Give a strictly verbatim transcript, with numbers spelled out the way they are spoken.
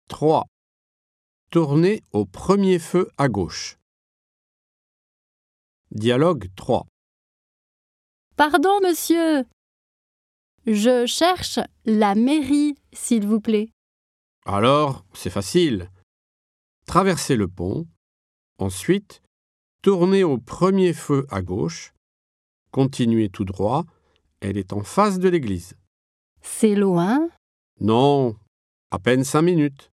trois. Tournez au premier feu à gauche. Dialogue trois. Pardon, monsieur. Je cherche la mairie, s'il vous plaît. Alors, c'est facile. Traversez le pont. Ensuite, tournez au premier feu à gauche. Continuez tout droit. Elle est en face de l'église. C'est loin? Non, à peine cinq minutes.